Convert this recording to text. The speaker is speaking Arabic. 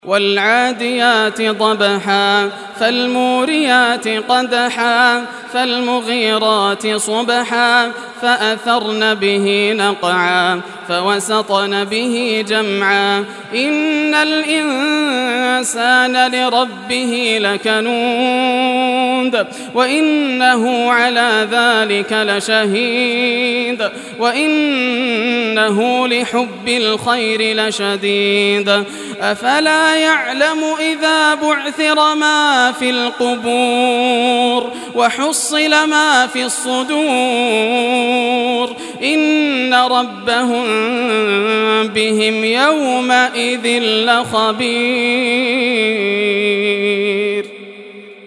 والعاديات ضبحا فالموريات قدحا فالمغيرات صبحا فأثرن به نقعا فوسطن به جمعا إن الإنسان لربه لكنود وإنه على ذلك لشهيد وإنه لحب الخير لشديد أفلا يعلم إذا بعثر ما في القبور وحصل ما في الصدور إن ربهم بهم يومئذ لخبير.